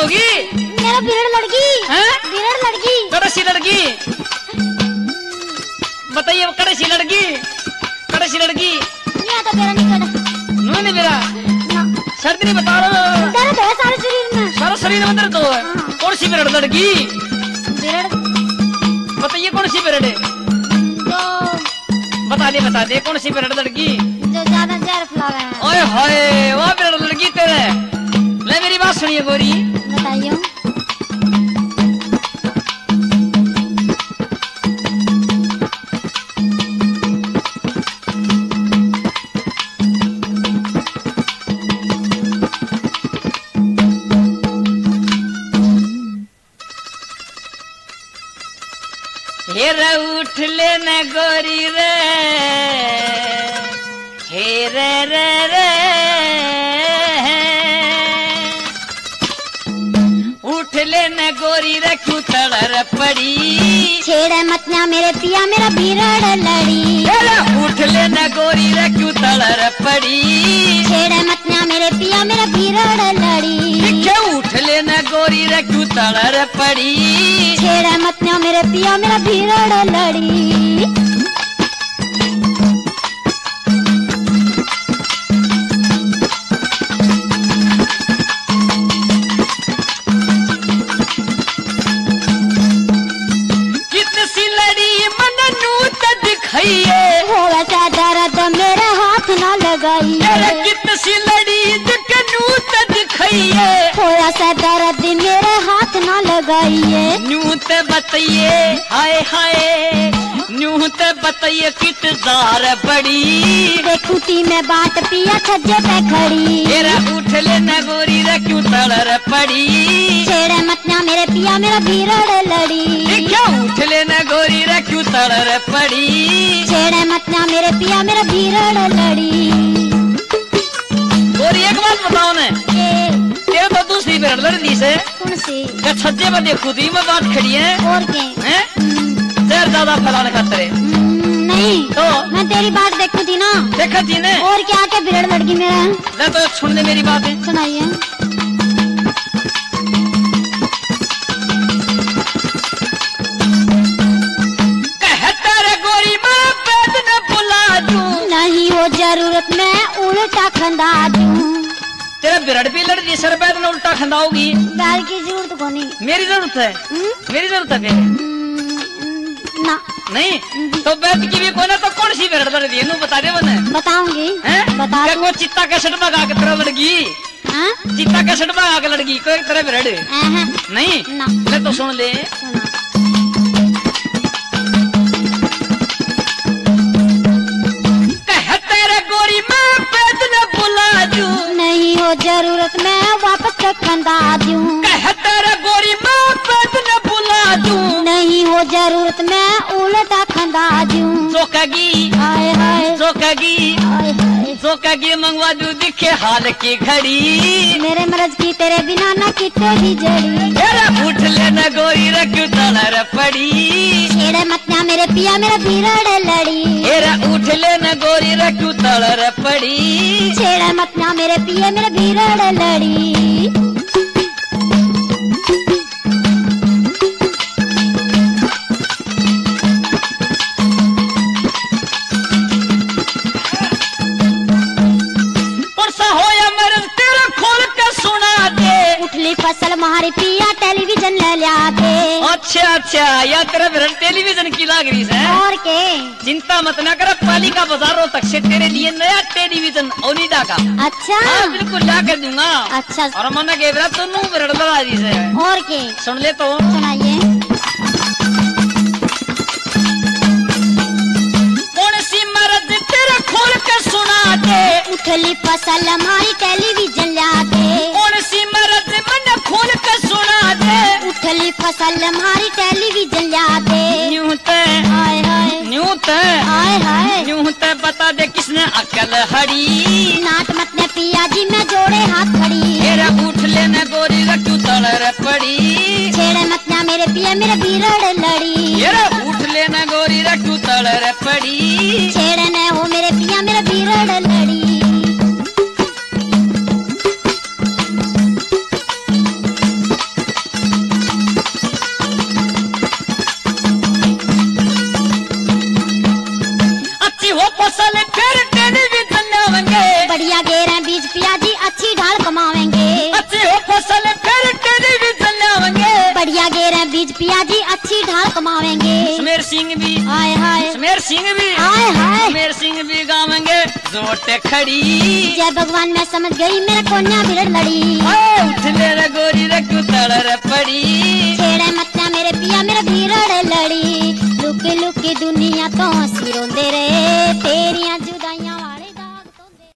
होगी? मेरा बिरड़ लड़की। बिरड़ लड़की। कड़सी लड़की। बताइए कड़सी लड़की। कड़सी लड़की। नहीं आता तेरा नहीं कड़ा। नहीं मेरा। सर्दी नहीं बता रहा। दर्द है सारे शरीर में। सारा शरीर में दर्द है। कौन सी बिरड़ लड़की? बिरड़। बताइए कौन सी बिरड़? जो बता दे कौन सी बिरड़ लड़की? जो ज्यादा जहर फैलावे है। ओए हाय वाह बिरड़ लड़की तेरे। ले मेरी बात सुनिए गोरी। बताइए। हे रे उठ ले न गोरी रे। हे रे रे रे उठ ले न गोरी रे क्यों तड़र पड़ी। छेड़े मत ना मेरे पिया मेरा बिरड़ लड़ी। उठ ले न गोरी रे क्यों तड़र पड़ी। छेड़े मत ना मेरे पिया मेरा बिरड़ लड़ी। उठ ले न गोरी रे क्यों तड़र पड़ी। छेड़े मत ना मेरे पिया मेरा बिरड़ लड़ी। कितनी सी लड़ी मन नूत दिखाइए। थोड़ा सा दर्द मेरे हाथ ना लगाइए। कितनी सी लड़ी नूत दिखाइए। थोड़ा सा दर्द मेरे हाथ ना लगाइए। न्यूत बताइए हाय हाय न्यूत बताइए कित जार बड़ी। देखूती मैं बात पिया छज्जे पे खड़ी। तेरा उठ ले न गोरी रे क्यों तड़र पड़ी। छेड़े मत ना मेरे पिया मेरा बिरड़ लड़ी। क्या उठ ले न गोरी रे क्यों तड़र पड़ी। छेड़े मत ना मेरे पिया मेरा बिरड़ लड़ी। गोरी एक बात बताओ ने। ये तो दूसरी बिरड़ लड़ी से। कौन सी? छज्जे पर देखू थी मैं बात खड़ी है। और क्या? जहर ज्यादा फैलाने खातिर। नहीं तो मैं तेरी बात देखू थी ना। देखा थी ने। और क्या क्या बिरड़ लड़की मेरा। ले तो सुन ले मेरी बात। सुनाइए। गोरी मैं पेट न बुला दूं। नहीं हो जरूरत मैं उल्टा खंदा दूं। तेरा बिरड़ भी लड़ती सर पैद में उल्टा खंदाओगी। बैल की जरूरत को नहीं। मेरी जरूरत है। मेरी जरूरत है फिर ना। नहीं तो बैद की भी कोने तो कौन सी बिरड़ लड़ती है बता दे मैंने। बताऊंगी। बता को चित्ता कैसेट भगा के तेरा लड़की। चित्ता कैसेट भगा के लड़की कोई तेरा बिरड़ नहीं ना। ले तो सुन ले। गोरी मैं पेट न बुला दूं। नहीं हो जरूरत मैं वापस खंदा दूं। गोरी मैं पेट न बुला दूं। नहीं हो जरूरत मैं उल्टा खंदा दूं। जोकगी हाय हाय जोकगी हाय हाय जोकगी मंगवा दूं दिखे हाल की घड़ी। मेरे मर्ज की तेरे बिना ना की तेरी जड़ी। उठ ले न गोरी रे क्यों तड़र पड़ी। छेड़े मत ना मेरे पिया मेरा बिरड़ लड़ी। उठ ले न गोरी रे क्यों तड़र पड़ी। छेड़े मत ना मेरे पिया मेरा बिरड़ लड़ी। उठली फसल हमारी पिया टेलीविजन ले लिया के। अच्छा या तेरा बिरड़ टेलीविजन की लाग रही है। और के चिंता मत ना कर पालिका बाजारों तक से तेरे लिए नया टेलीविजन ओनिडा का। अच्छा बिल्कुल ला कर दूंगा। अच्छा और मना के बिरड़ तो नू बिरड़ लगा दी से। और के सुन ले तो सुनाइए। कौन सी मर्द तेरा खोल के सुना दे। उठली फसल हमारी टेलीविजन ला के। कौन सी मर्द मन खोल के सुना दे। उठली फसल हमारी टेलीविजन ला के। हाय हाय हाय हाय बता दे किसने अकल हड़ी। नाट मत ने पिया जी मैं जोड़े हाथ खड़ी। तेरा उठ लेना गोरी रखू तड़र पड़ी। छेड़े मत ना मेरे पिया मेरा बिरड़ लड़ी। तेरा उठ लेना गोरी रखू तड़र पड़ी। छेड़े न हो मेरे पिया मेरा बिरड़ लड़ी। हो फसल फिर टेलीविजन लावेंगे। बढ़िया गेर बीज प्याजी अच्छी ढाल कमावेंगे। अच्छी हो फसल फिर टेलीविजन लावेंगे। बढ़िया गेर बीज प्याजी अच्छी ढाल कमावेंगे। सुमेर सिंह भी हाय हाय, सुमेर सिंह भी हाय हाय, सुमेर सिंह भी गावेंगे जोटे खड़ी। जय भगवान मैं समझ गई मेरा कोन्या बिरड़ लड़ी।